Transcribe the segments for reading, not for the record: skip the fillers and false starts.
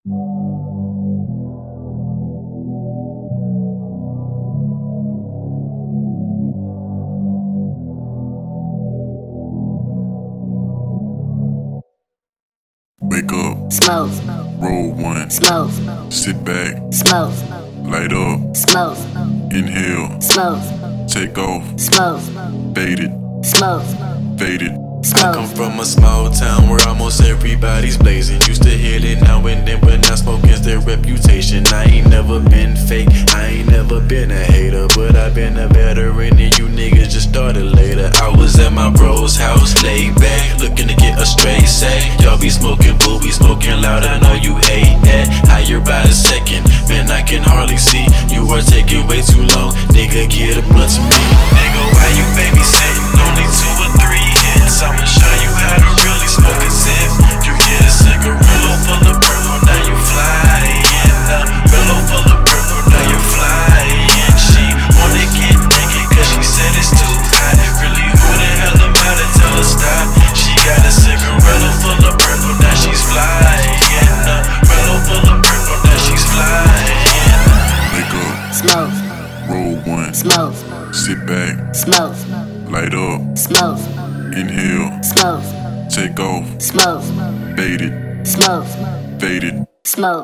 Wake up, Smoke, roll one, smoke, sit back, smoke, light up, smoke, inhale, smoke, take off, smoke, fade it, smoke, fade it. I come from a small town where almost everybody's blazing. Used to hit it now and then, but now smoking's their reputation. I ain't never been fake, I ain't never been a hater, but I've been a veteran and you niggas just started later. I was at my bro's house, laid back, looking to get a straight sack. Y'all be smoking, boo, we smoking loud, I know you hate that. Higher by the second, man, I can hardly see. You are taking way too long, nigga, get a blunt to me. Nigga, why you babysitting? Only 2 or 3 hits, I'ma show you how to really smoke a zip. You get a cigarillo full of purple, now you flying. Rillo full of purple, now you flying. She wanna get naked cause she said it's too hot. Really, who the hell am I to tell her stop? She got a cigarillo full of purple, now she's flying. Rillo full of purple, now she's flying. Wake up, smoke, roll one, smoke, sit back, smoke, light up, smoke, inhale, smoke, take off, smoke, fade it, smoke, fade it. smoke.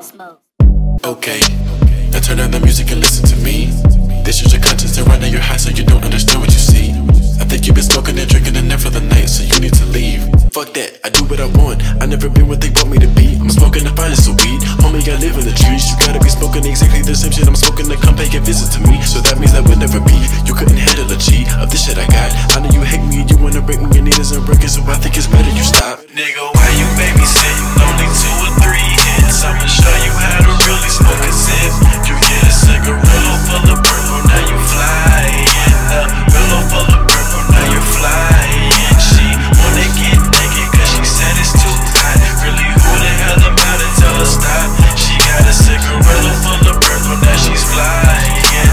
Okay, now turn down the music and listen to me. This is your content and right now you're high so you don't understand what you see. I think you've been smoking and drinking enough for the night, so you need to leave. Fuck that, I do what I want, I never been what they want me to be. I'm smoking the finest of weed, homie, I live in the trees. You gotta be smoking exactly the same shit I'm smoking to come pay a visit to me. So that means I would never be, you couldn't handle a G of this shit I got. I know you hate me and you wanna break me, your need isn't breaking, so I think it's better you stop. Nigga, why you babysitting? Only 2 or 3 hits, I'ma show you how to really smoke a zip. You get a cigarillo full of purple, now you flying. Rillo full of purple, now you're flying. She wanna get naked cause she said it's too hot. Really, who the hell am I to tell her stop? She got a cigarillo full of purple, now she's flying.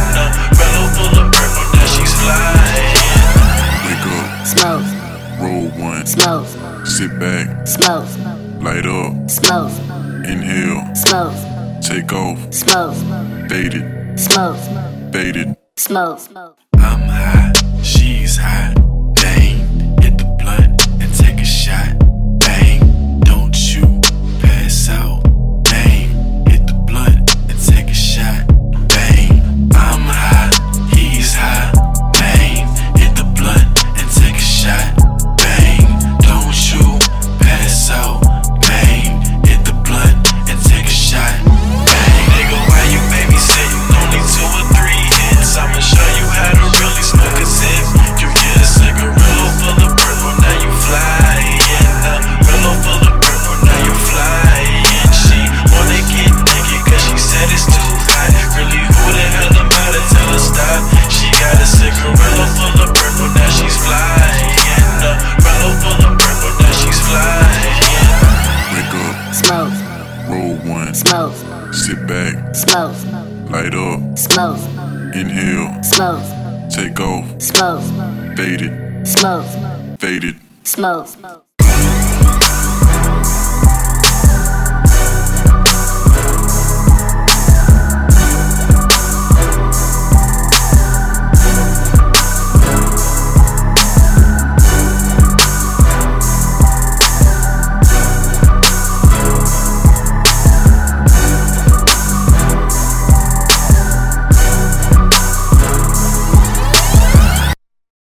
Rillo full of purple, now she's flying. Wake up, Smoke, roll one, smoke, sit back, smoke, light up, smoke, inhale, smoke, take off, smoke, fade it, smoke, fade it. smoke. I'm hot, she's hot. Bang, hit the blunt and take a shot. Bang, don't you pass out. Bang, hit the blunt and take a shot. Bang, I'm hot, he's hot. Bang, hit the blunt and take a shot. Bang, don't you pass out. Bang, hit the blunt and take a shot. Bang, nigga, why you babysitting? Only 2 or 3 hits, I'ma show you how to really smoke a zip. You get a cigarillo full of purple, now you flying. Rillo full of purple, now you flying. She wanna get naked cause she said it's too hot. Really, who the hell am I to tell her stop? She got a cigarillo full of purple, now she's flying. Rillo full of purple, now she's flying. Wake up, Smoke, roll one, smoke, sit back, smoke, light up, smoke, inhale, smoke, take off, smoke, fade it, smoke, fade it. smoke.